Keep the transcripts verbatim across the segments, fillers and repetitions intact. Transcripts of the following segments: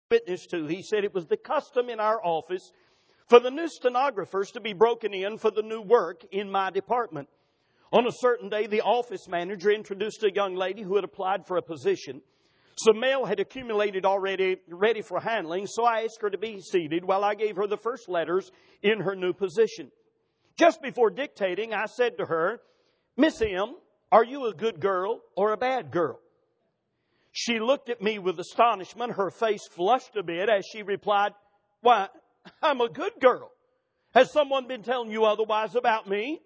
witness to. He said it was the custom in our office for the new stenographers to be broken in for the new work in my department. On a certain day, the office manager introduced a young lady who had applied for a position. Some mail had accumulated already, ready for handling, so I asked her to be seated while I gave her the first letters in her new position. Just before dictating, I said to her, "Miss M, are you a good girl or a bad girl?" She looked at me with astonishment. Her face flushed a bit as she replied, "Why, I'm a good girl. Has someone been telling you otherwise about me?"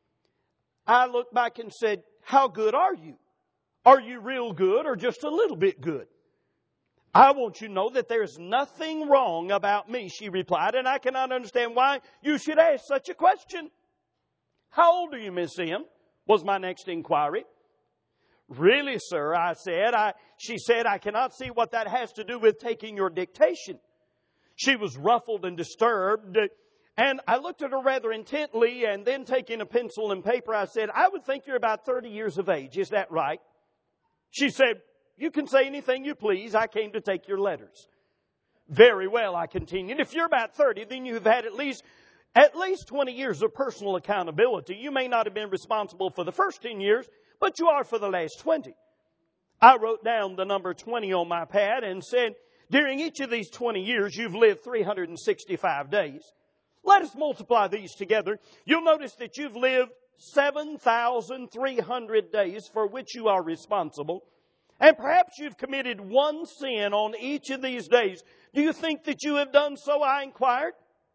I looked back and said, "How good are you? Are you real good or just a little bit good?" "I want you to know that there's nothing wrong about me," she replied, "and I cannot understand why you should ask such a question." "How old are you, Miss M?" was my next inquiry. "Really, sir," I said, I, she said, "I cannot see what that has to do with taking your dictation." She was ruffled and disturbed, and I looked at her rather intently, and then taking a pencil and paper, I said, "I would think you're about thirty years of age. Is that right?" She said, "You can say anything you please. I came to take your letters." "Very well," I continued. "If you're about thirty, then you've had at least at least twenty years of personal accountability. You may not have been responsible for the first ten years, but you are for the last twenty. I wrote down the number twenty on my pad and said, "During each of these twenty years, you've lived three hundred sixty-five days. Let us multiply these together. You'll notice that you've lived seven thousand three hundred days for which you are responsible. And perhaps you've committed one sin on each of these days. Do you think that you have done so?" I inquired.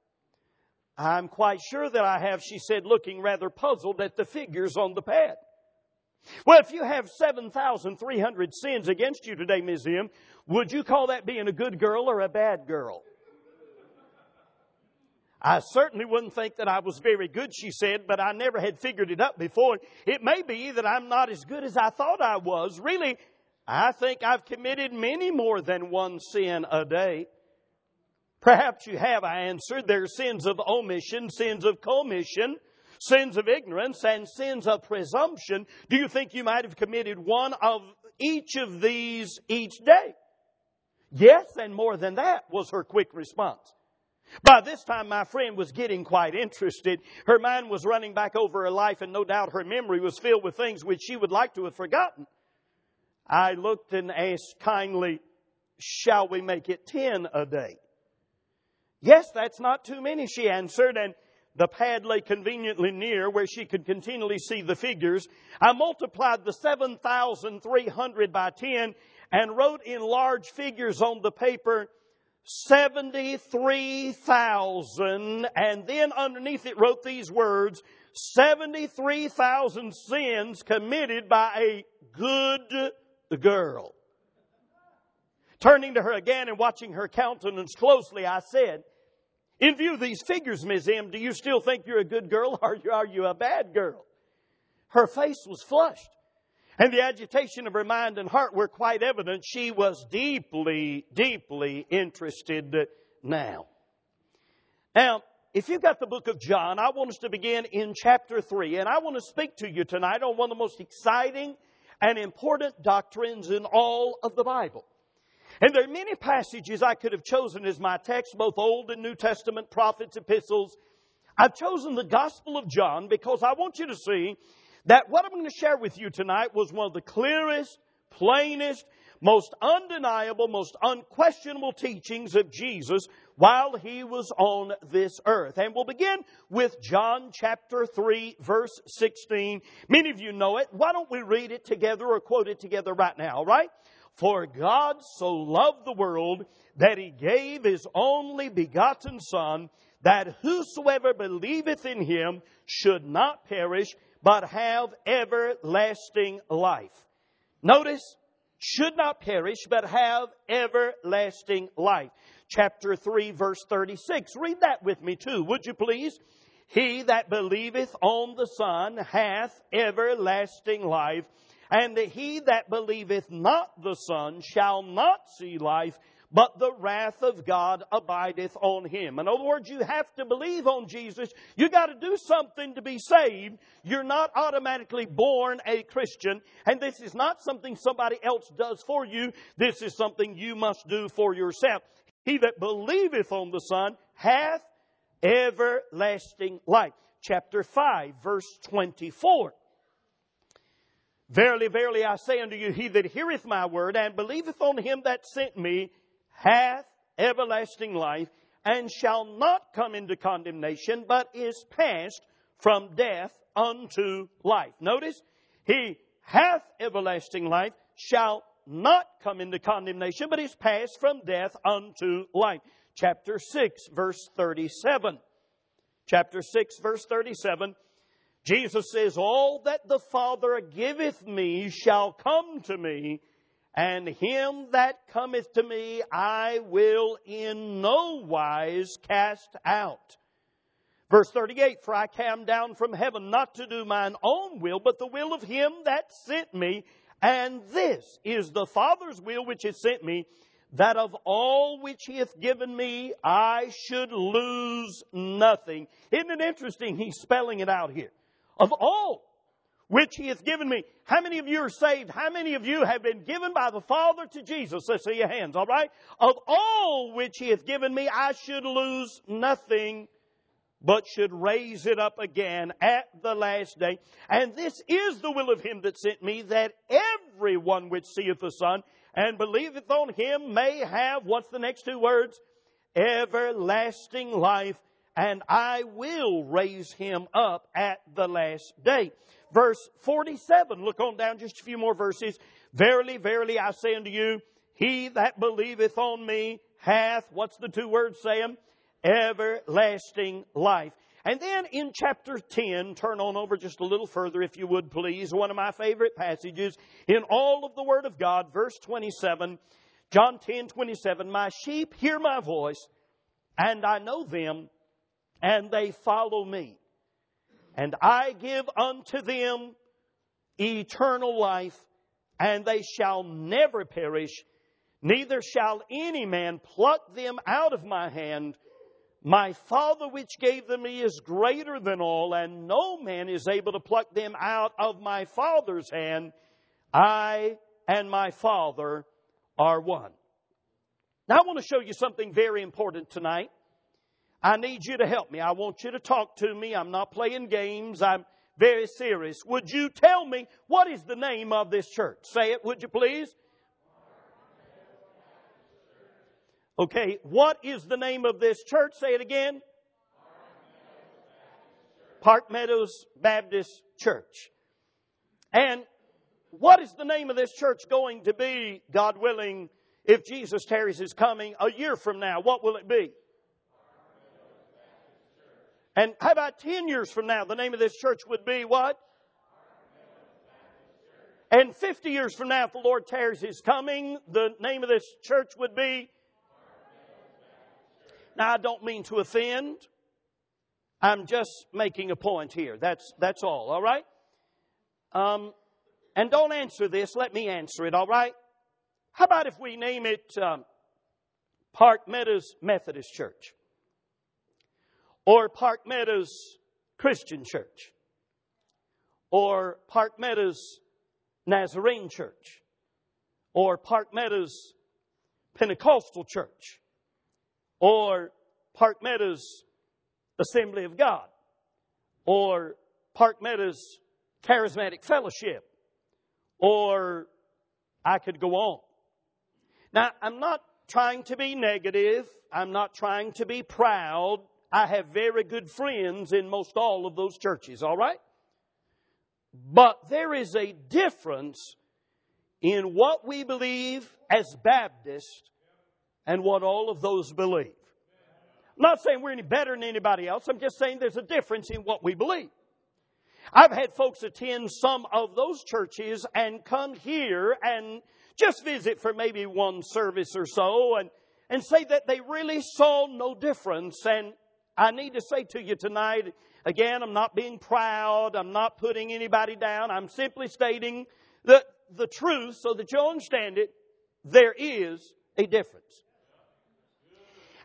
"I'm quite sure that I have," she said, looking rather puzzled at the figures on the pad. "Well, if you have seven thousand three hundred sins against you today, Miss M, would you call that being a good girl or a bad girl?" "I certainly wouldn't think that I was very good," she said, "but I never had figured it up before. It may be that I'm not as good as I thought I was. Really, I think I've committed many more than one sin a day." "Perhaps you have," I answered. "There are sins of omission, sins of commission, sins of ignorance, and sins of presumption. Do you think you might have committed one of each of these each day?" "Yes, and more than that," was her quick response. By this time, my friend was getting quite interested. Her mind was running back over her life, and no doubt her memory was filled with things which she would like to have forgotten. I looked and asked kindly, "Shall we make it ten a day?" "Yes, that's not too many," she answered, and the pad lay conveniently near where she could continually see the figures. I multiplied the seven thousand three hundred by ten and wrote in large figures on the paper, seventy-three thousand, and then underneath it wrote these words, seventy-three thousand sins committed by a good girl. Turning to her again and watching her countenance closely, I said, "In view of these figures, Miss M, do you still think you're a good girl or are you a bad girl?" Her face was flushed, and the agitation of her mind and heart were quite evident. She was deeply, deeply interested now. Now, if you've got the book of John, I want us to begin in chapter three, and I want to speak to you tonight on one of the most exciting and important doctrines in all of the Bible. And there are many passages I could have chosen as my text, both Old and New Testament, prophets, epistles. I've chosen the Gospel of John because I want you to see that what I'm going to share with you tonight was one of the clearest, plainest, most undeniable, most unquestionable teachings of Jesus while He was on this earth. And we'll begin with John chapter three, verse sixteen. Many of you know it. Why don't we read it together or quote it together right now, all right? "For God so loved the world that He gave His only begotten Son, that whosoever believeth in Him should not perish, but have everlasting life." Notice, should not perish, but have everlasting life. Chapter three, verse thirty-six. Read that with me too, would you please? "He that believeth on the Son hath everlasting life, and he that believeth not the Son shall not see life, but the wrath of God abideth on him. In other words, you have to believe on Jesus. You got to do something to be saved. You're not automatically born a Christian. And this is not something somebody else does for you. This is something you must do for yourself. He that believeth on the Son hath everlasting life. Chapter five, verse twenty-four. Verily, verily, I say unto you, he that heareth my word and believeth on him that sent me hath everlasting life, and shall not come into condemnation, but is passed from death unto life. Notice, he hath everlasting life, shall not come into condemnation, but is passed from death unto life. Chapter six, verse thirty-seven. Chapter six, verse thirty-seven. Jesus says, all that the Father giveth me shall come to me, and him that cometh to me I will in no wise cast out. Verse thirty-eight, for I came down from heaven not to do mine own will, but the will of him that sent me. And this is the Father's will which hath sent me, that of all which he hath given me I should lose nothing. Isn't it interesting? He's spelling it out here. Of all which he hath given me. How many of you are saved? How many of you have been given by the Father to Jesus? Let's see your hands, all right? Of all which he hath given me, I should lose nothing, but should raise it up again at the last day. And this is the will of him that sent me, that everyone which seeth the Son and believeth on him may have, what's the next two words? Everlasting life. And I will raise him up at the last day. Verse forty-seven, look on down just a few more verses. Verily, verily, I say unto you, he that believeth on me hath, what's the two words saying? Everlasting life. And then in chapter ten, turn on over just a little further if you would please. One of my favorite passages in all of the Word of God, verse twenty-seven. John ten, twenty-seven. My sheep hear my voice, and I know them, and they follow me. And I give unto them eternal life, and they shall never perish, neither shall any man pluck them out of my hand. My Father which gave them me is greater than all, and no man is able to pluck them out of my Father's hand. I and my Father are one. Now I want to show you something very important tonight. I need you to help me. I want you to talk to me. I'm not playing games. I'm very serious. Would you tell me what is the name of this church? Say it, would you please? Okay, what is the name of this church? Say it again. Park Meadows Baptist Church. And what is the name of this church going to be, God willing, if Jesus tarries his coming a year from now? What will it be? And how about ten years from now? The name of this church would be what? And fifty years from now, if the Lord tarries his coming, the name of this church would be? Now, I don't mean to offend. I'm just making a point here. That's that's all, all right? Um, and don't answer this. Let me answer it, all right? How about if we name it um, Park Meadows Methodist Church? Or Park Meadows Christian Church? Or Park Meadows Nazarene Church? Or Park Meadows Pentecostal Church? Or Park Meadows Assembly of God? Or Park Meadows Charismatic Fellowship? Or I could go on. Now, I'm not trying to be negative. I'm not trying to be proud. I have very good friends in most all of those churches, all right? But there is a difference in what we believe as Baptists and what all of those believe. I'm not saying we're any better than anybody else. I'm just saying there's a difference in what we believe. I've had folks attend some of those churches and come here and just visit for maybe one service or so and, and say that they really saw no difference. And I need to say to you tonight, again, I'm not being proud. I'm not putting anybody down. I'm simply stating the, the truth so that you'll understand it. There is a difference.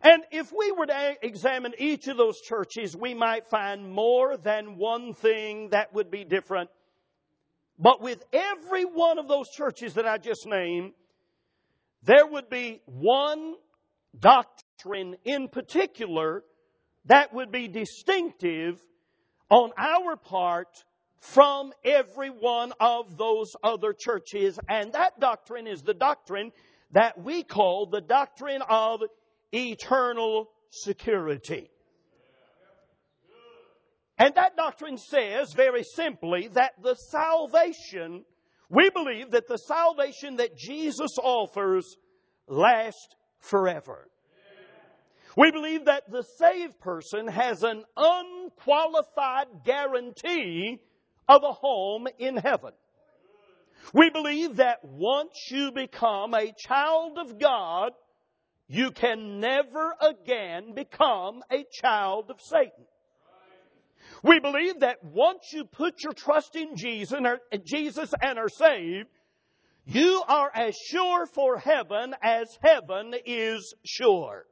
And if we were to examine each of those churches, we might find more than one thing that would be different. But with every one of those churches that I just named, there would be one doctrine in particular that would be distinctive on our part from every one of those other churches. And that doctrine is the doctrine that we call the doctrine of eternal security. And that doctrine says very simply that the salvation, we believe that the salvation that Jesus offers lasts forever. We believe that the saved person has an unqualified guarantee of a home in heaven. We believe that once you become a child of God, you can never again become a child of Satan. We believe that once you put your trust in Jesus and are, Jesus and are saved, you are as sure for heaven as heaven is sure.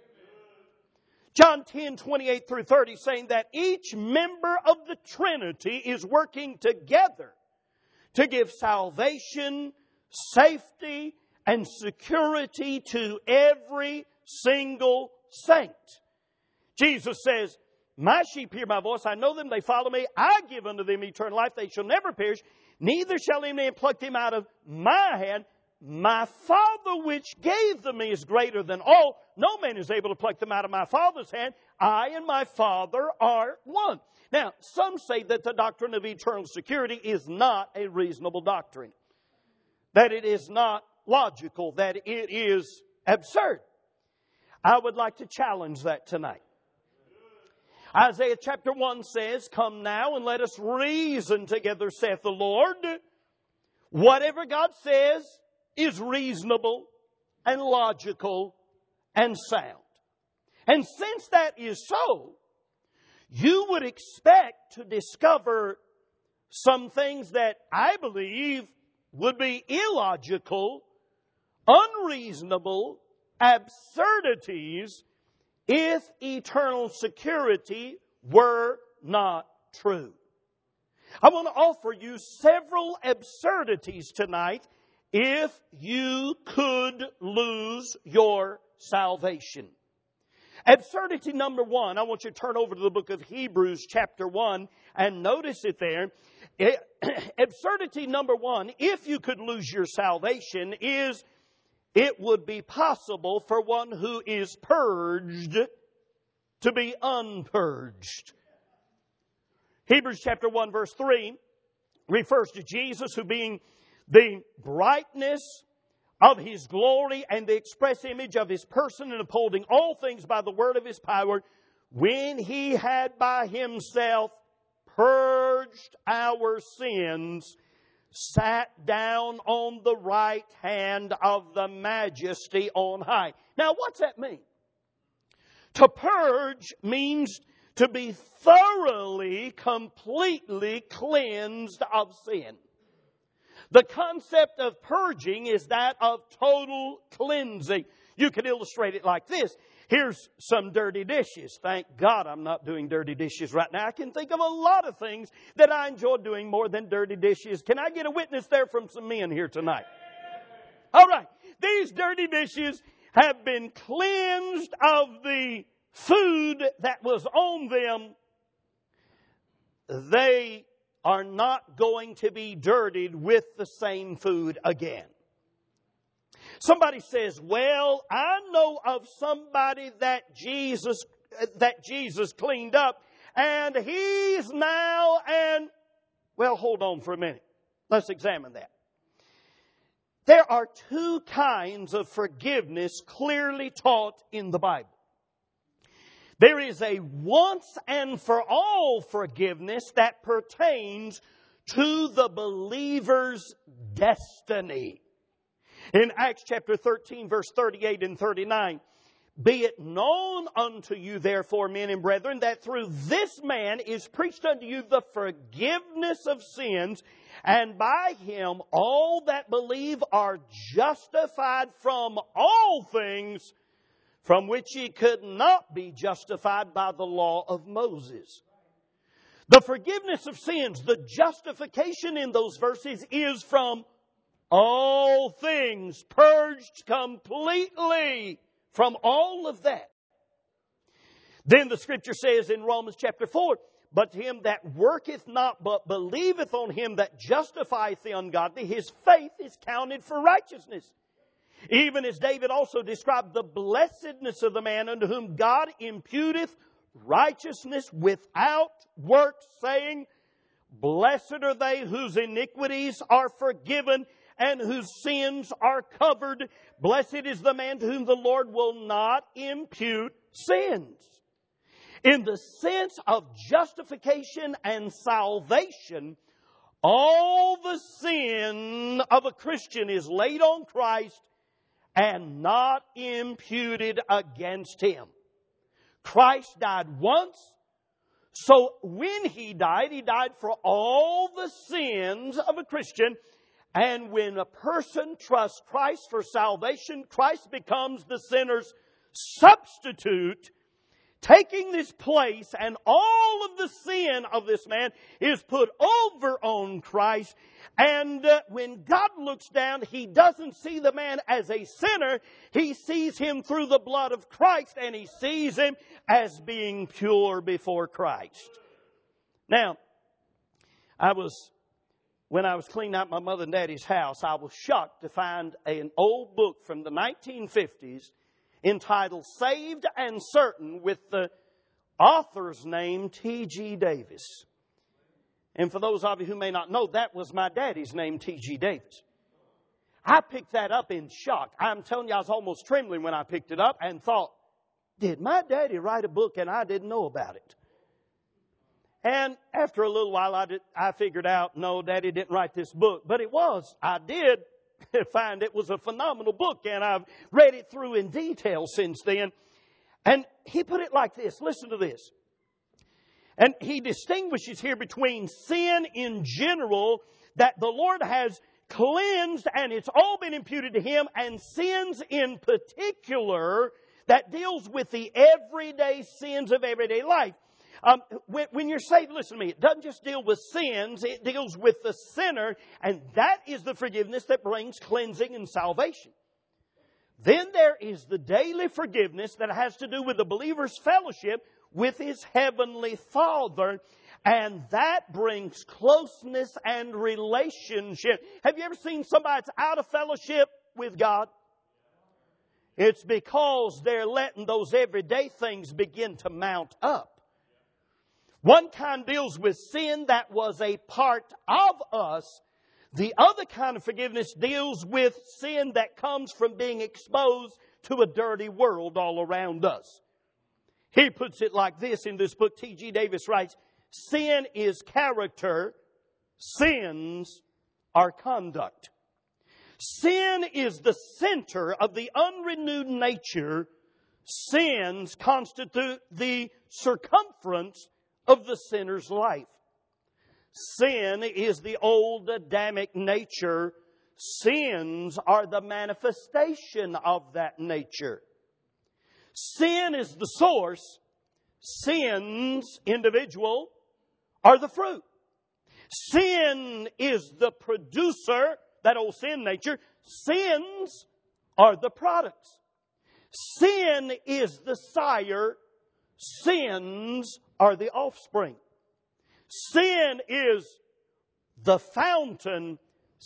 John ten, twenty-eight through thirty, saying that each member of the Trinity is working together to give salvation, safety, and security to every single saint. Jesus says, my sheep hear my voice. I know them. They follow me. I give unto them eternal life. They shall never perish. Neither shall any man pluck them out of my hand. My Father which gave them me is greater than all. No man is able to pluck them out of my Father's hand. I and my Father are one. Now, some say that the doctrine of eternal security is not a reasonable doctrine. That it is not logical. That it is absurd. I would like to challenge that tonight. Isaiah chapter one says, come now and let us reason together, saith the Lord. Whatever God says is reasonable and logical and sound. And since that is so, you would expect to discover some things that I believe would be illogical, unreasonable, absurdities if eternal security were not true. I want to offer you several absurdities tonight if you could lose your salvation. Absurdity number one, I want you to turn over to the book of Hebrews chapter one and notice it there. It, absurdity number one, if you could lose your salvation, is it would be possible for one who is purged to be unpurged. Hebrews chapter one verse three refers to Jesus who being the brightness of His glory and the express image of His person and upholding all things by the word of His power, when He had by Himself purged our sins, sat down on the right hand of the Majesty on high. Now, what's that mean? To purge means to be thoroughly, completely cleansed of sin. The concept of purging is that of total cleansing. You can illustrate it like this. Here's some dirty dishes. Thank God I'm not doing dirty dishes right now. I can think of a lot of things that I enjoy doing more than dirty dishes. Can I get a witness there from some men here tonight? All right. These dirty dishes have been cleansed of the food that was on them. They are not going to be dirtied with the same food again. Somebody says, well, I know of somebody that Jesus, that Jesus cleaned up, and he's now, and, well, hold on for a minute. Let's examine that. There are two kinds of forgiveness clearly taught in the Bible. There is a once and for all forgiveness that pertains to the believer's destiny. In Acts chapter thirteen, verse thirty-eight and thirty-nine, be it known unto you, therefore, men and brethren, that through this man is preached unto you the forgiveness of sins, and by him all that believe are justified from all things from which ye could not be justified by the law of Moses. The forgiveness of sins, the justification in those verses is from all things, purged completely from all of that. Then the Scripture says in Romans chapter four, but to him that worketh not, but believeth on him that justifieth the ungodly, his faith is counted for righteousness. Even as David also described the blessedness of the man unto whom God imputeth righteousness without works, saying, blessed are they whose iniquities are forgiven and whose sins are covered. Blessed is the man to whom the Lord will not impute sins. In the sense of justification and salvation, all the sin of a Christian is laid on Christ and not imputed against him. Christ died once, so when He died, He died for all the sins of a Christian. And when a person trusts Christ for salvation, Christ becomes the sinner's substitute, taking this place, and all of the sin of this man is put over on Christ. And uh, when God looks down, He doesn't see the man as a sinner. He sees him through the blood of Christ, and He sees him as being pure before Christ. Now, I was, when I was cleaning out my mother and daddy's house, I was shocked to find an old book from the nineteen fifties entitled Saved and Certain, with the author's name T G Davis. And for those of you who may not know, that was my daddy's name, T G Davis. I picked that up in shock. I'm telling you, I was almost trembling when I picked it up and thought, did my daddy write a book and I didn't know about it? And after a little while, I, did, I figured out, no, Daddy didn't write this book. But it was, I did find it was a phenomenal book, and I've read it through in detail since then. And he put it like this. Listen to this. And he distinguishes here between sin in general, that the Lord has cleansed and it's all been imputed to Him, and sins in particular that deals with the everyday sins of everyday life. Um, when, when you're saved, listen to me, it doesn't just deal with sins, it deals with the sinner, and that is the forgiveness that brings cleansing and salvation. Then there is the daily forgiveness that has to do with the believer's fellowship with his heavenly Father, and that brings closeness and relationship. Have you ever seen somebody that's out of fellowship with God? It's because they're letting those everyday things begin to mount up. One kind deals with sin that was a part of us. The other kind of forgiveness deals with sin that comes from being exposed to a dirty world all around us. He puts it like this in this book. T G Davis writes, sin is character, sins are conduct. Sin is the center of the unrenewed nature. Sins constitute the circumference of the sinner's life. Sin is the old Adamic nature. Sins are the manifestation of that nature. Sin is the source. Sins, individual, are the fruit. Sin is the producer, that old sin nature. Sins are the products. Sin is the sire. Sins are the offspring. Sin is the fountain.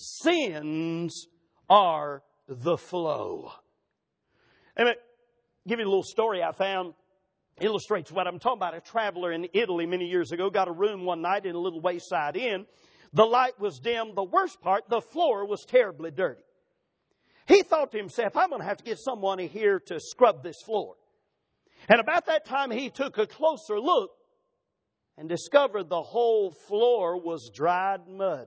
Sins are the flow. Let me give you a little story I found. Illustrates what I'm talking about. A traveler in Italy many years ago got a room one night in a little wayside inn. The light was dim. The worst part, the floor was terribly dirty. He thought to himself, I'm going to have to get someone here to scrub this floor. And about that time, he took a closer look and discovered the whole floor was dried mud.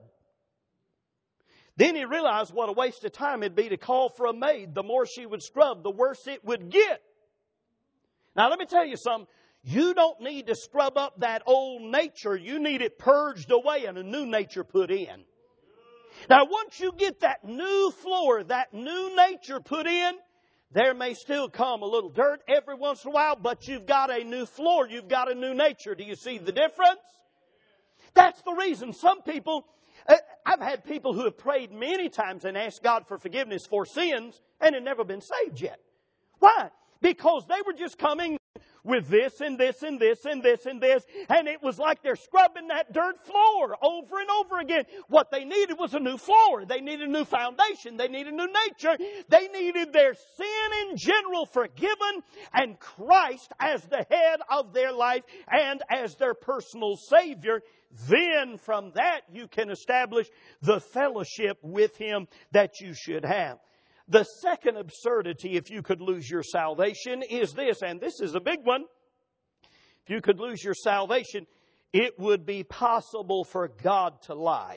Then he realized what a waste of time it'd be to call for a maid. The more she would scrub, the worse it would get. Now, let me tell you something. You don't need to scrub up that old nature. You need it purged away and a new nature put in. Now, once you get that new floor, that new nature put in, there may still come a little dirt every once in a while, but you've got a new floor. You've got a new nature. Do you see the difference? That's the reason some people, I've had people who have prayed many times and asked God for forgiveness for sins and have never been saved yet. Why? Because they were just coming with this and this and this and this and this, and it was like they're scrubbing that dirt floor over and over again. What they needed was a new floor. They needed a new foundation. They needed a new nature. They needed their sin in general forgiven and Christ as the head of their life and as their personal Savior. Then from that you can establish the fellowship with Him that you should have. The second absurdity, if you could lose your salvation, is this, and this is a big one. If you could lose your salvation, it would be possible for God to lie.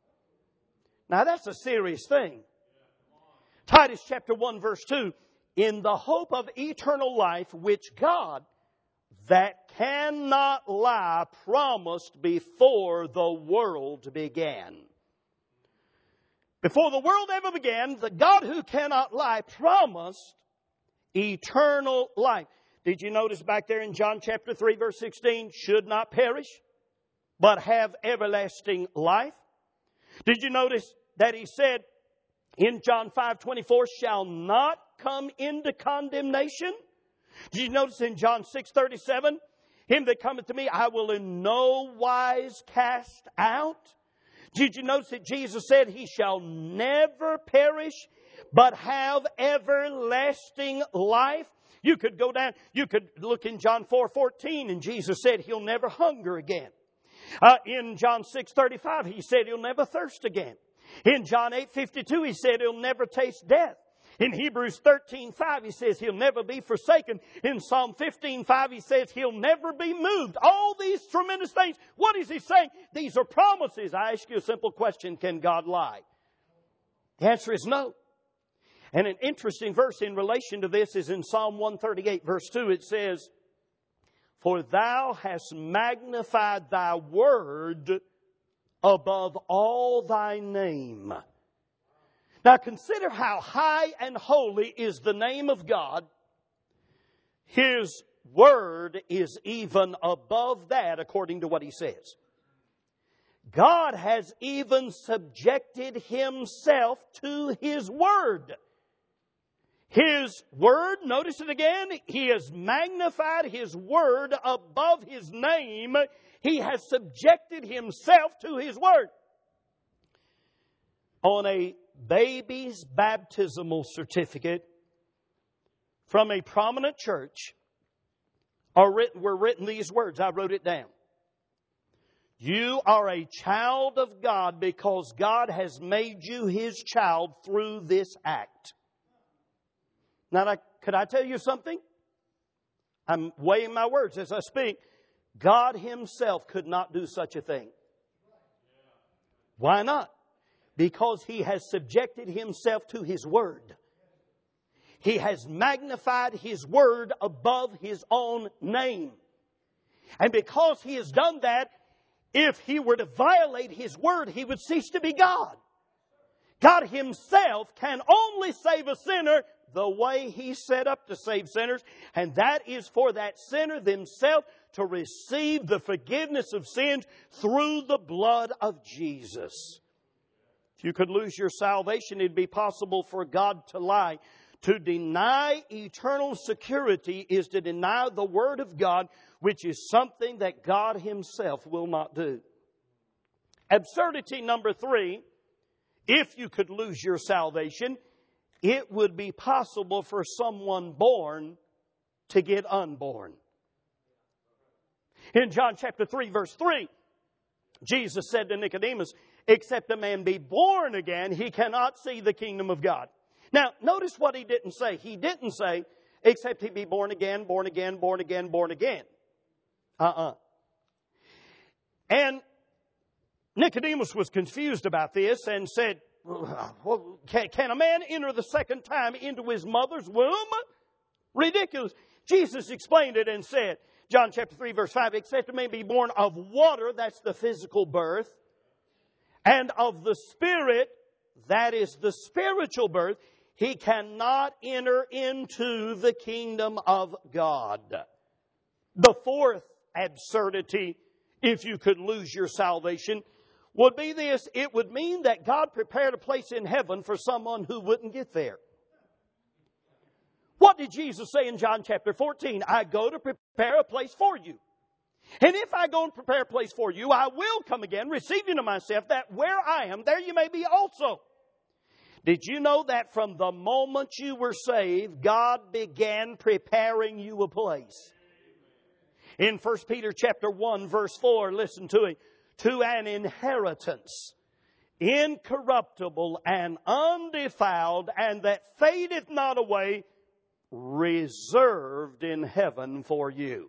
Now that's a serious thing. Titus chapter one verse two, in the hope of eternal life, which God, that cannot lie, promised before the world began. Before the world ever began, the God who cannot lie promised eternal life. Did you notice back there in John chapter three verse sixteen, should not perish, but have everlasting life? Did you notice that He said in John five twenty-four, shall not come into condemnation? Did you notice in John six thirty-seven, him that cometh to me, I will in no wise cast out? Did you notice that Jesus said, He shall never perish, but have everlasting life? You could go down, you could look in John four fourteen, and Jesus said He'll never hunger again. Uh, in John six thirty-five, He said He'll never thirst again. In John eight fifty-two, He said He'll never taste death. In Hebrews thirteen five, He says He'll never be forsaken. In Psalm fifteen five, He says He'll never be moved. All these tremendous things. What is He saying? These are promises. I ask you a simple question. Can God lie? The answer is no. And an interesting verse in relation to this is in Psalm one thirty-eight verse two. It says, for Thou hast magnified Thy word above all Thy name. Now consider how high and holy is the name of God. His word is even above that according to what He says. God has even subjected Himself to His word. His word, notice it again, He has magnified His word above His name. He has subjected Himself to His word. On a baby's baptismal certificate from a prominent church are written, were written these words. I wrote it down. You are a child of God because God has made you His child through this act. Now, could I tell you something? I'm weighing my words as I speak. God Himself could not do such a thing. Why not? Because He has subjected Himself to His word. He has magnified His word above His own name. And because He has done that, if He were to violate His word, He would cease to be God. God Himself can only save a sinner the way He set up to save sinners, and that is for that sinner themselves to receive the forgiveness of sins through the blood of Jesus. If you could lose your salvation, it'd be possible for God to lie. To deny eternal security is to deny the Word of God, which is something that God Himself will not do. Absurdity number three, if you could lose your salvation, it would be possible for someone born to get unborn. In John chapter three, verse three, Jesus said to Nicodemus, except a man be born again, he cannot see the kingdom of God. Now, notice what He didn't say. He didn't say, except he be born again, born again, born again, born again. Uh-uh. And Nicodemus was confused about this and said, well, can, can a man enter the second time into his mother's womb? Ridiculous. Jesus explained it and said, John chapter three, verse five, except a man be born of water, that's the physical birth, and of the Spirit, that is the spiritual birth. he cannot enter into the kingdom of God. The fourth absurdity, if you could lose your salvation, would be this. It would mean that God prepared a place in heaven for someone who wouldn't get there. What did Jesus say in John chapter fourteen? I go to prepare a place for you. And if I go and prepare a place for you, I will come again, receive you to myself, that where I am, there you may be also. Did you know that from the moment you were saved, God began preparing you a place? In First Peter chapter one, verse four, listen to it. To an inheritance, incorruptible and undefiled, and that fadeth not away, reserved in heaven for you.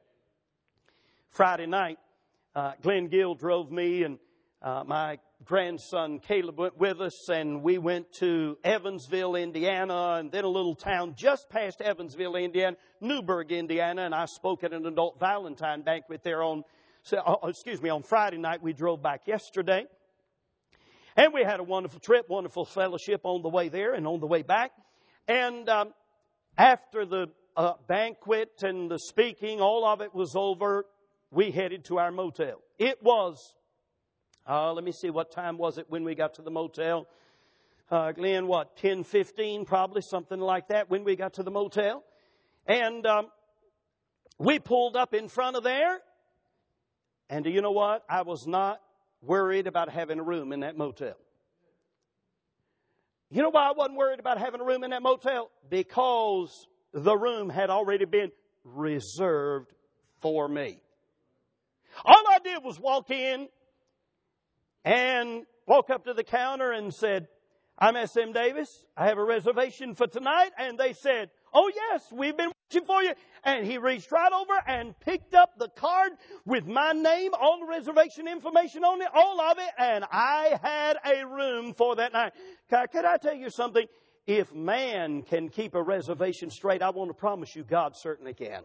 Friday night, uh, Glenn Gill drove me and uh, my grandson Caleb went with us, and we went to Evansville, Indiana, and then a little town just past Evansville, Indiana, Newburgh, Indiana, and I spoke at an adult Valentine banquet there on, uh, excuse me, on Friday night. We drove back yesterday, and we had a wonderful trip, wonderful fellowship on the way there and on the way back. And um, after the uh, banquet and the speaking, all of it was over, we headed to our motel. It was Uh, let me see, what time was it when we got to the motel? Uh, Glenn, what, ten fifteen, probably, something like that, when we got to the motel. And um, we pulled up in front of there. And do you know what? I was not worried about having a room in that motel. You know why I wasn't worried about having a room in that motel? Because the room had already been reserved for me. All I did was walk in, and walk up to the counter and said, I'm S M Davis. I have a reservation for tonight. And they said, oh yes, we've been watching for you. And he reached right over and picked up the card with my name, all the reservation information on it, all of it. And I had a room for that night. Could I tell you something? If man can keep a reservation straight, I want to promise you God certainly can.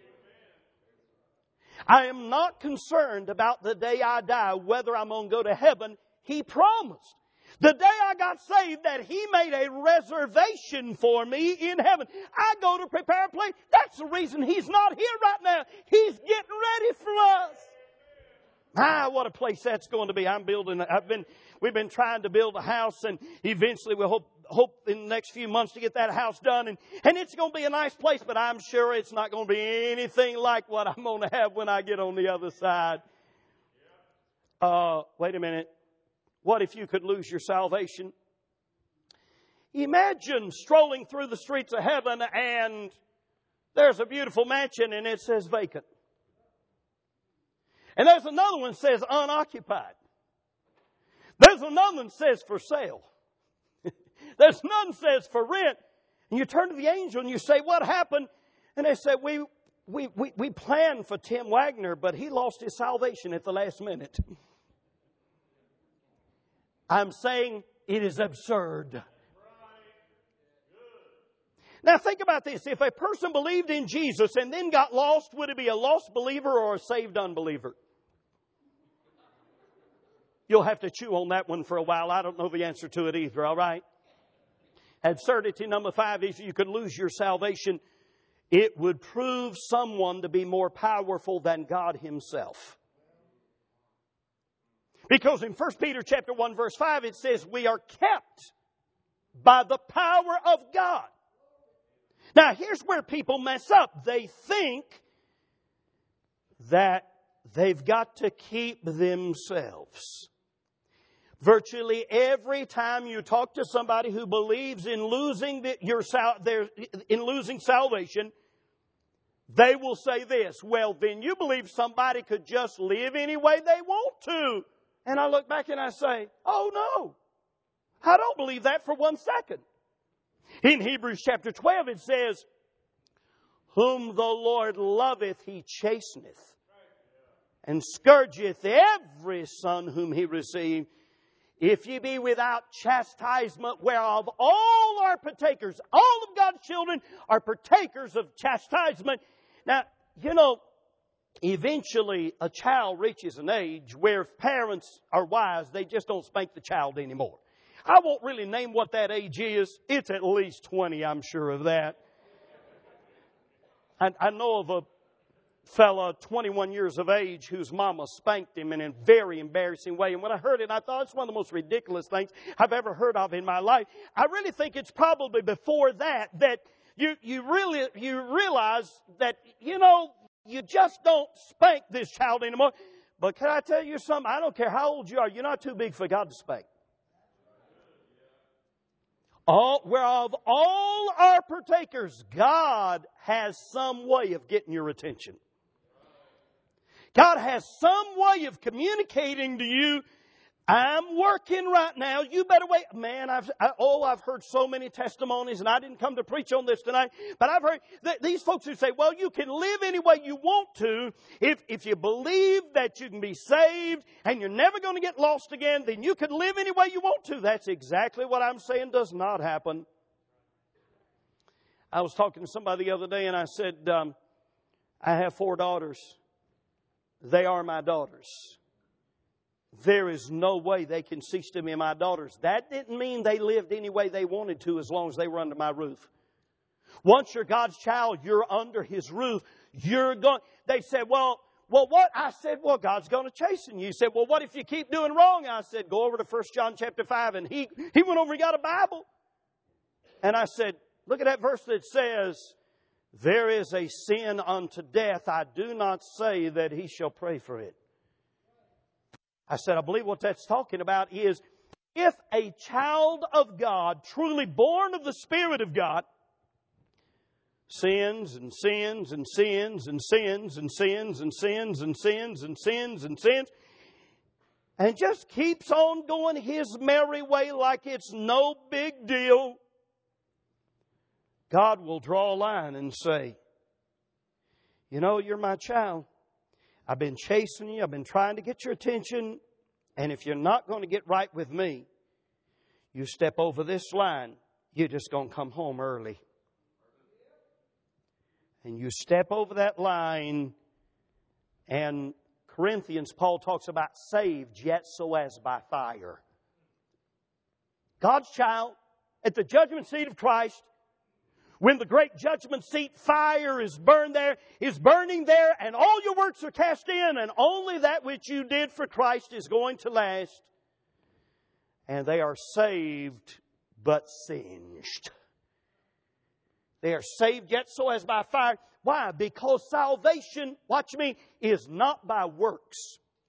I am not concerned about the day I die, whether I'm going to go to heaven. He promised. The day I got saved that He made a reservation for me in heaven. I go to prepare a place. That's the reason He's not here right now. He's getting ready for us. Ah, what a place that's going to be. I'm building, I've been, we've been trying to build a house, and eventually we'll hope, hope in the next few months to get that house done. And, and it's going to be a nice place, but I'm sure it's not going to be anything like what I'm going to have when I get on the other side. Uh, wait a minute. What if you could lose your salvation? Imagine strolling through the streets of heaven and there's a beautiful mansion and it says vacant. And there's another one that says unoccupied. There's another one that says for sale. There's none that says for rent. And you turn to the angel and you say, what happened? And they say, we, we, we, we planned for Tim Wagner, but he lost his salvation at the last minute. I'm saying it is absurd. Now think about this. If a person believed in Jesus and then got lost, would it be a lost believer or a saved unbeliever? You'll have to chew on that one for a while. I don't know the answer to it either, all right? Absurdity number five is you could lose your salvation. It would prove someone to be more powerful than God Himself. Because in First Peter chapter one verse five it says we are kept by the power of God. Now here's where people mess up. They think that they've got to keep themselves. Virtually every time you talk to somebody who believes in losing the, your their, in losing salvation, they will say this, well, then you believe somebody could just live any way they want to. And I look back and I say, oh no, I don't believe that for one second. In Hebrews chapter twelve it says, whom the Lord loveth he chasteneth, and scourgeth every son whom He received. If ye be without chastisement, whereof all are partakers, all of God's children are partakers of chastisement. Now, you know, eventually a child reaches an age where if parents are wise, they just don't spank the child anymore. I won't really name what that age is. It's at least twenty, I'm sure of that. I, I know of a fella, twenty-one years of age, whose mama spanked him in a very embarrassing way. And when I heard it, I thought it's one of the most ridiculous things I've ever heard of in my life. I really think it's probably before that that you, you really, you realize that, you know, you just don't spank this child anymore. But can I tell you something? I don't care how old you are. You're not too big for God to spank. All, whereof all are partakers, God has some way of getting your attention. God has some way of communicating to you, I'm working right now. You better wait. Man, I've, I, oh, I've heard so many testimonies, and I didn't come to preach on this tonight, but I've heard that these folks who say, well, you can live any way you want to. If, if you believe that you can be saved and you're never going to get lost again, then you can live any way you want to. That's exactly what I'm saying does not happen. I was talking to somebody the other day, and I said, um, I have four daughters. They are my daughters. There is no way they can cease to be my daughters. That didn't mean they lived any way they wanted to as long as they were under my roof. Once you're God's child, you're under His roof. You're going. They said, well, well, what? I said, well, God's going to chasten you. You said, well, what if you keep doing wrong? I said, go over to First John chapter five. And he, he went over and got a Bible. And I said, look at that verse that says, there is a sin unto death. I do not say that he shall pray for it. I said, I believe what that's talking about is if a child of God, truly born of the Spirit of God, sins and sins and sins and sins and sins and sins and sins and sins and sins and just keeps on going his merry way like it's no big deal, God will draw a line and say, you know, you're my child. I've been chasing you. I've been trying to get your attention. And if you're not going to get right with me, you step over this line, you're just going to come home early. And you step over that line, and Corinthians, Paul talks about saved yet so as by fire. God's child at the judgment seat of Christ, when the great judgment seat fire is burned there, is burning there, and all your works are cast in, and only that which you did for Christ is going to last. And they are saved, but singed. They are saved yet so as by fire. Why? Because salvation, watch me, is not by works.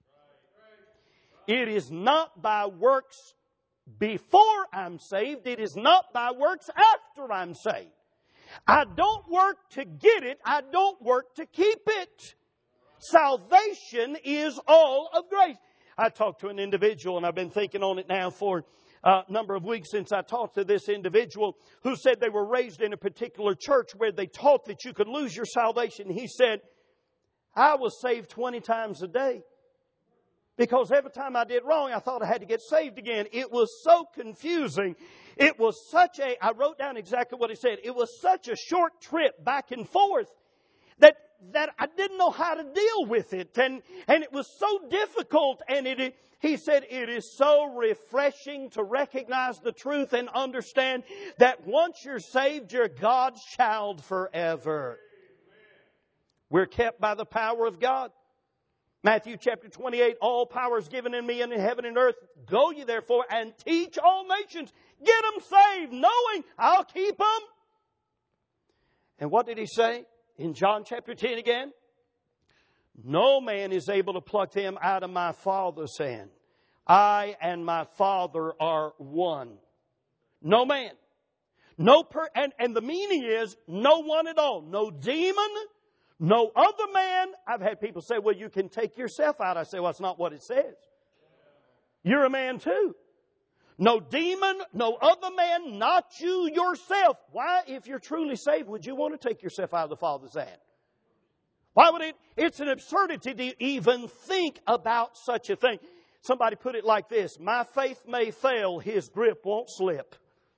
It is not by works before I'm saved. It is not by works after I'm saved. I don't work to get it. I don't work to keep it. Salvation is all of grace. I talked to an individual, and I've been thinking on it now for a number of weeks since I talked to this individual who said they were raised in a particular church where they taught that you could lose your salvation. He said, I was saved twenty times a day because every time I did wrong, I thought I had to get saved again. It was so confusing. It was such a, I wrote down exactly what he said. It was such a short trip back and forth that that I didn't know how to deal with it. And, and it was so difficult. And it, he said, it is so refreshing to recognize the truth and understand that once you're saved, you're God's child forever. We're kept by the power of God. Matthew chapter twenty-eight, all power is given in me and in heaven and earth. Go ye therefore and teach all nations. Get them saved, knowing I'll keep them. And what did he say in John chapter ten again? No man is able to pluck them out of my Father's hand. I and my Father are one. No man. No per, and, and the meaning is no one at all. No demon. No other man. I've had people say, well, you can take yourself out. I say, well, that's not what it says. You're a man too. No demon, no other man, not you yourself. Why, if you're truly saved, would you want to take yourself out of the Father's hand? Why would it? It's an absurdity to even think about such a thing. Somebody put it like this: my faith may fail, His grip won't slip.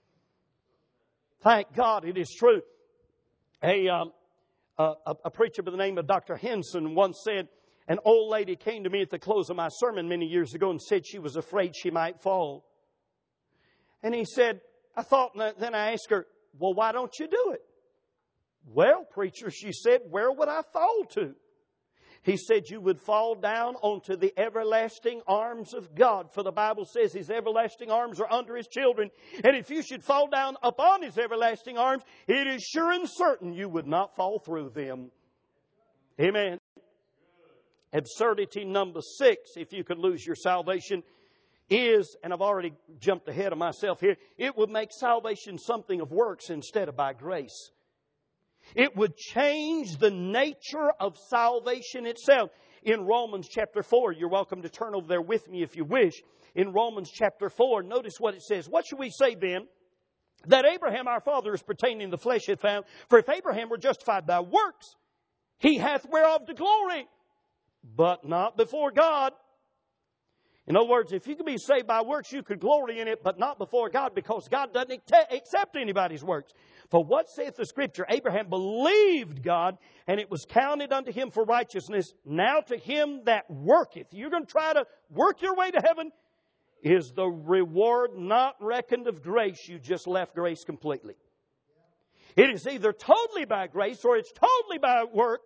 Thank God it is true. A, um, a, a preacher by the name of Doctor Henson once said, an old lady came to me at the close of my sermon many years ago and said she was afraid she might fall. And he said, I thought, then I asked her, well, why don't you do it? Well, preacher, she said, where would I fall to? He said, you would fall down onto the everlasting arms of God. For the Bible says His everlasting arms are under His children. And if you should fall down upon His everlasting arms, it is sure and certain you would not fall through them. Amen. Absurdity number six, if you could lose your salvation, is, and I've already jumped ahead of myself here, it would make salvation something of works instead of by grace. It would change the nature of salvation itself. In Romans chapter four, you're welcome to turn over there with me if you wish. In Romans chapter four, notice what it says. What should we say then? That Abraham our father is pertaining to the flesh hath found. For if Abraham were justified by works, he hath whereof the glory, but not before God. In other words, if you could be saved by works, you could glory in it, but not before God, because God doesn't accept anybody's works. For what saith the Scripture? Abraham believed God, and it was counted unto him for righteousness. Now to him that worketh. You're going to try to work your way to heaven. Is the reward not reckoned of grace? You just left grace completely. It is either totally by grace or it's totally by works.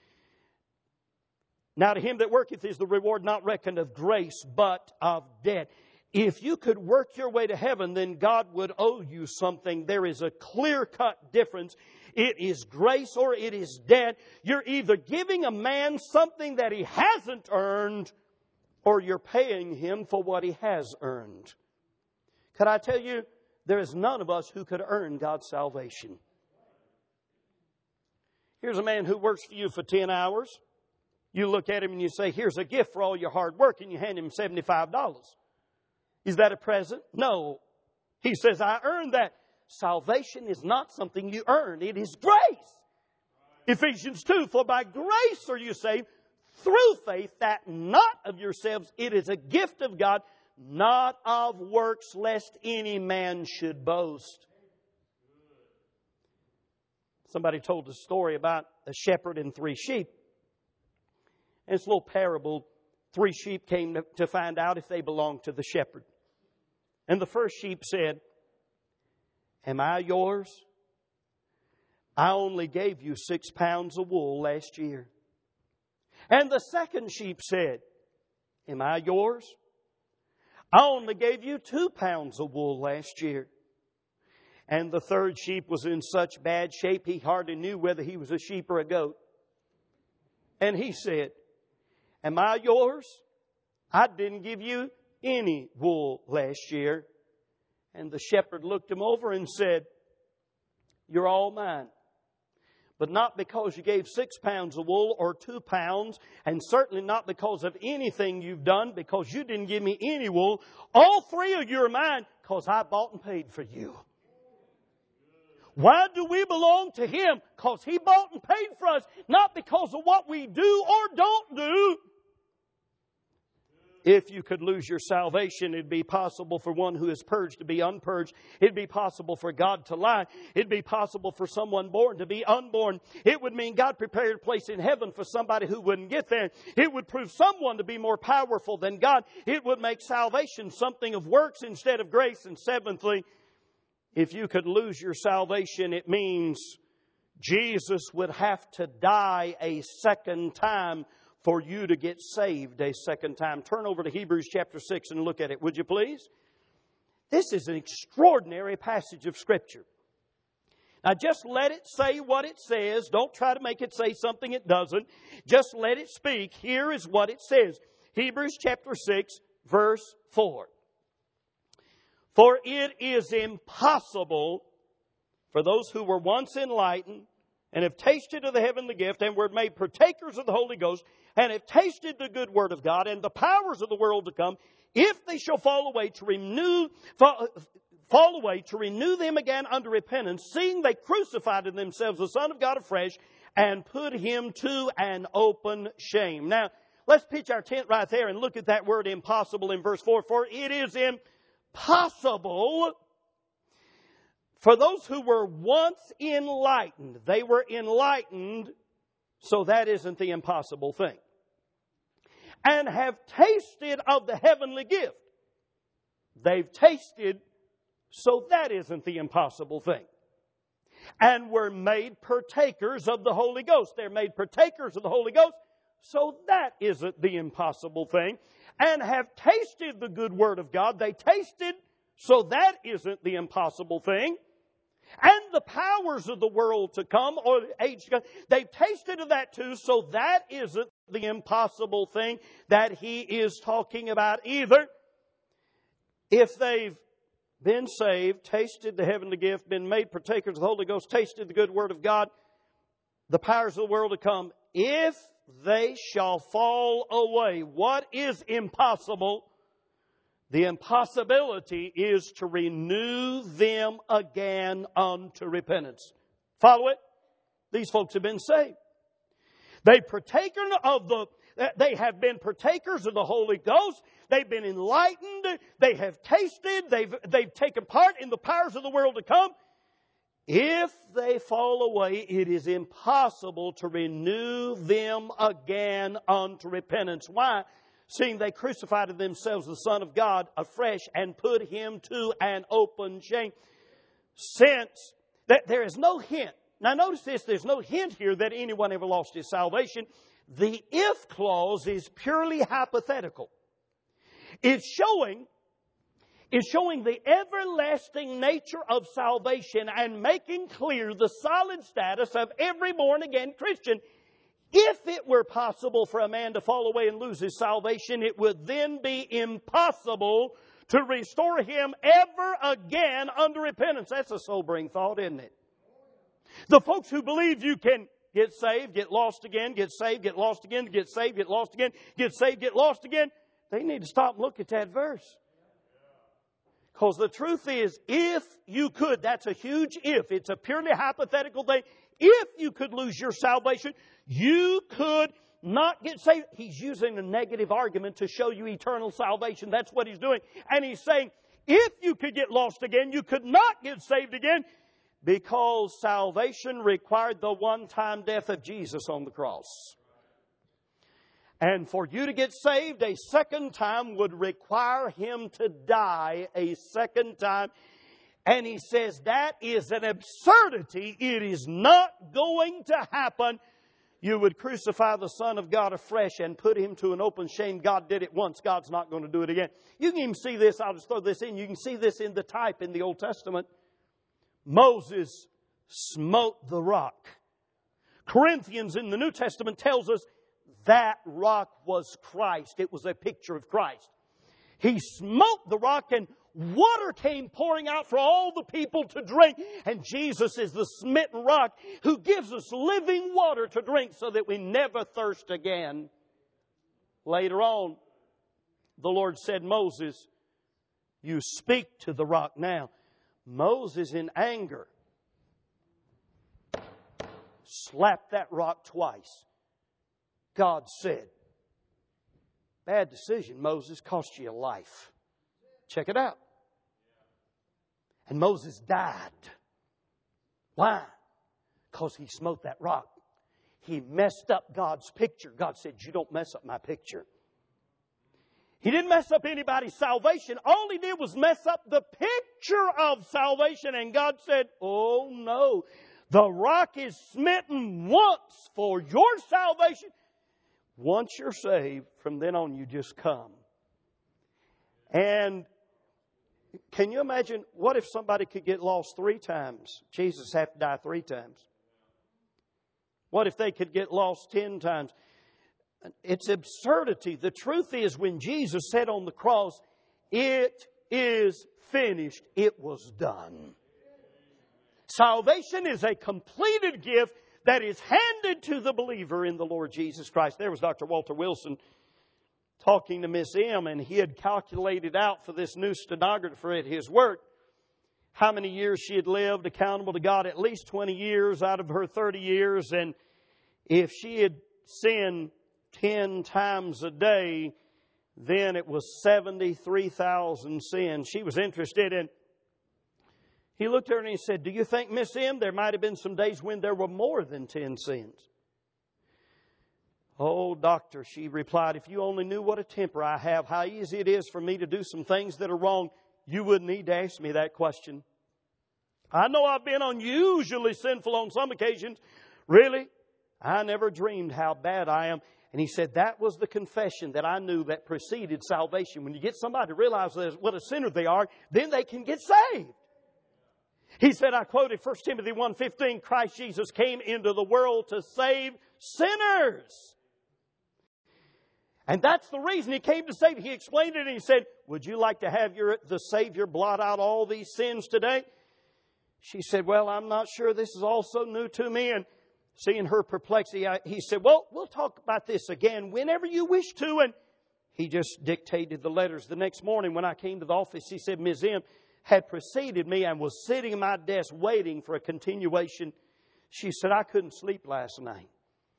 Now to him that worketh is the reward not reckoned of grace, but of debt. If you could work your way to heaven, then God would owe you something. There is a clear-cut difference. It is grace or it is debt. You're either giving a man something that he hasn't earned, or you're paying him for what he has earned. Could I tell you, there is none of us who could earn God's salvation. Here's a man who works for you for ten hours. You look at him and you say, here's a gift for all your hard work, and you hand him seventy-five dollars. Is that a present? No. He says, I earned that. Salvation is not something you earn. It is grace. Ephesians two, for by grace are you saved through faith, that not of yourselves. It is a gift of God, not of works, lest any man should boast. Somebody told a story about a shepherd and three sheep. And it's a little parable. Three sheep came to, to find out if they belonged to the shepherd. And the first sheep said, am I yours? I only gave you six pounds of wool last year. And the second sheep said, am I yours? I only gave you two pounds of wool last year. And the third sheep was in such bad shape he hardly knew whether he was a sheep or a goat. And he said, am I yours? I didn't give you any wool last year. And the shepherd looked him over and said, you're all mine. But not because you gave six pounds of wool or two pounds, and certainly not because of anything you've done, because you didn't give me any wool. All three of you are mine because I bought and paid for you. Why do we belong to Him? Because He bought and paid for us, not because of what we do or don't do. If you could lose your salvation, it'd be possible for one who is purged to be unpurged. It'd be possible for God to lie. It'd be possible for someone born to be unborn. It would mean God prepared a place in heaven for somebody who wouldn't get there. It would prove someone to be more powerful than God. It would make salvation something of works instead of grace. And seventhly, if you could lose your salvation, it means Jesus would have to die a second time for you to get saved a second time. Turn over to Hebrews chapter six and look at it, would you please? This is an extraordinary passage of Scripture. Now just let it say what it says. Don't try to make it say something it doesn't. Just let it speak. Here is what it says. Hebrews chapter six, verse four. For it is impossible for those who were once enlightened and have tasted of the heavenly gift and were made partakers of the Holy Ghost and have tasted the good word of God and the powers of the world to come, if they shall fall away to renew, fall, fall away to renew them again unto repentance, seeing they crucified in themselves the Son of God afresh and put Him to an open shame. Now, let's pitch our tent right there and look at that word impossible in verse four. For it is impossible for those who were once enlightened. They were enlightened, so that isn't the impossible thing. And have tasted of the heavenly gift. They've tasted, so that isn't the impossible thing. And were made partakers of the Holy Ghost. They're made partakers of the Holy Ghost, so that isn't the impossible thing. And have tasted the good Word of God. They tasted, so that isn't the impossible thing. And the powers of the world to come, or the age to come, they've tasted of that too, so that isn't the impossible thing that he is talking about either. If they've been saved, tasted the heavenly gift, been made partakers of the Holy Ghost, tasted the good Word of God, the powers of the world to come, if they shall fall away, what is impossible? The impossibility is to renew them again unto repentance. Follow it? These folks have been saved. They partaken of the, they have been partakers of the Holy Ghost. They've been enlightened. They have tasted. They've, they've taken part in the powers of the world to come. If they fall away, it is impossible to renew them again unto repentance. Why? Seeing they crucified to themselves the Son of God afresh and put Him to an open shame. Since that there is no hint. Now notice this, there's no hint here that anyone ever lost his salvation. The if clause is purely hypothetical. It's showing, it's showing the everlasting nature of salvation and making clear the solid status of every born-again Christian. If it were possible for a man to fall away and lose his salvation, it would then be impossible to restore him ever again unto repentance. That's a sobering thought, isn't it? The folks who believe you can get saved, get lost again, get saved, get lost again, get saved, get lost again, get saved, get lost again, they need to stop and look at that verse. Because the truth is, if you could, that's a huge if. It's a purely hypothetical thing. If you could lose your salvation, you could not get saved. He's using a negative argument to show you eternal salvation. That's what he's doing. And he's saying, if you could get lost again, you could not get saved again, because salvation required the one-time death of Jesus on the cross. And for you to get saved a second time would require Him to die a second time. And he says that is an absurdity. It is not going to happen. You would crucify the Son of God afresh and put Him to an open shame. God did it once. God's not going to do it again. You can even see this. I'll just throw this in. You can see this in the type in the Old Testament. Moses smote the rock. Corinthians in the New Testament tells us that rock was Christ. It was a picture of Christ. He smote the rock and water came pouring out for all the people to drink. And Jesus is the smitten rock who gives us living water to drink so that we never thirst again. Later on, the Lord said, Moses, you speak to the rock now. Moses, in anger, slapped that rock twice. God said, bad decision, Moses, cost you your life. Check it out. And Moses died. Why? Because he smote that rock. He messed up God's picture. God said, you don't mess up my picture. He didn't mess up anybody's salvation. All he did was mess up the picture of salvation. And God said, oh no, the rock is smitten once for your salvation. Once you're saved, from then on you just come. And can you imagine, what if somebody could get lost three times? Jesus had to die three times. What if they could get lost ten times? It's absurdity. The truth is, when Jesus said on the cross, it is finished, it was done. Salvation is a completed gift that is handed to the believer in the Lord Jesus Christ. There was Doctor Walter Wilson talking to Miss M, and he had calculated out for this new stenographer at his work how many years she had lived accountable to God, at least twenty years out of her thirty years. And if she had sinned ten times a day, then it was seventy-three thousand sins. She was interested in. He looked at her and he said, do you think, Miss M, there might have been some days when there were more than ten sins? Oh, doctor, she replied, if you only knew what a temper I have, how easy it is for me to do some things that are wrong. you wouldn't need to ask me that question. I know I've been unusually sinful on some occasions. Really? I never dreamed how bad I am. And he said that was the confession that I knew that preceded salvation. When you get somebody to realize what a sinner they are, then they can get saved. He said, I quoted First Timothy one fifteen, Christ Jesus came into the world to save sinners. And that's the reason He came to save. He explained it and He said, would you like to have your the Savior blot out all these sins today? She said, well, I'm not sure. This is all so new to me. And seeing her perplexity, I, he said, well, we'll talk about this again whenever you wish to. And he just dictated the letters. The next morning when I came to the office, he said, Miz M had preceded me and was sitting at my desk waiting for a continuation. She said, I couldn't sleep last night.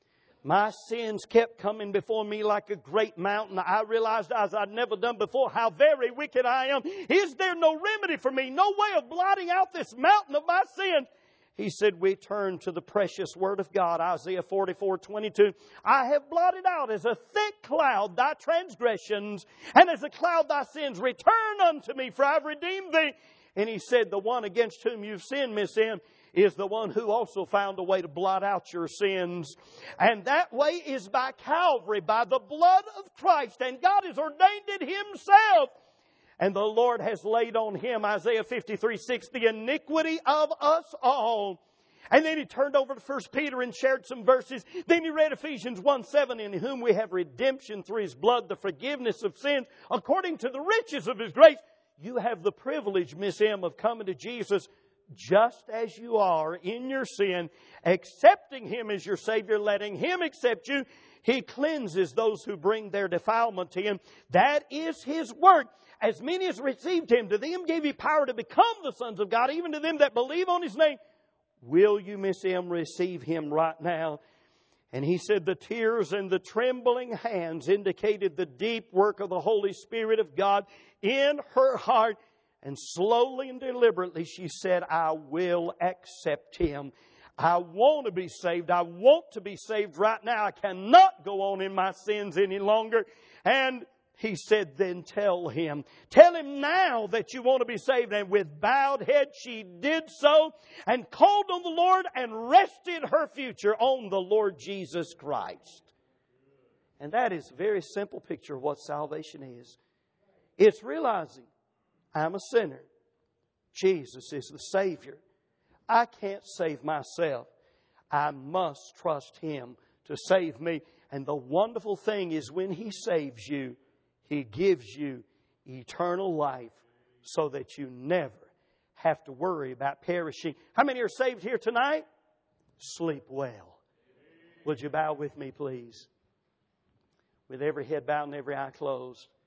My sins kept coming before me like a great mountain. I realized, as I'd never done before, how very wicked I am. Is there no remedy for me? No way of blotting out this mountain of my sins? He said, we turn to the precious Word of God, Isaiah forty-four twenty-two. I have blotted out as a thick cloud thy transgressions, and as a cloud thy sins. Return unto me, for I've redeemed thee. And he said, the one against whom you've sinned, Miss M, is the one who also found a way to blot out your sins. And that way is by Calvary, by the blood of Christ. And God has ordained it Himself. And the Lord has laid on Him, Isaiah fifty-three six, the iniquity of us all. And then he turned over to First Peter and shared some verses. Then he read Ephesians one seven, in whom we have redemption through His blood, the forgiveness of sins, according to the riches of His grace. You have the privilege, Miss M, of coming to Jesus just as you are in your sin, accepting Him as your Savior, letting Him accept you. He cleanses those who bring their defilement to Him. That is His work. As many as received Him, to them gave He power to become the sons of God, even to them that believe on His name. Will you, Miss M, receive Him right now? And he said the tears and the trembling hands indicated the deep work of the Holy Spirit of God in her heart. And slowly and deliberately she said, I will accept Him. I want to be saved. I want to be saved right now. I cannot go on in my sins any longer. And he said, then tell him. Tell him now that you want to be saved. And with bowed head she did so and called on the Lord and rested her future on the Lord Jesus Christ. And that is a very simple picture of what salvation is. It's realizing I'm a sinner. Jesus is the Savior. I can't save myself. I must trust Him to save me. And the wonderful thing is when He saves you, He gives you eternal life so that you never have to worry about perishing. How many are saved here tonight? Sleep well. Would you bow with me, please? With every head bowed and every eye closed.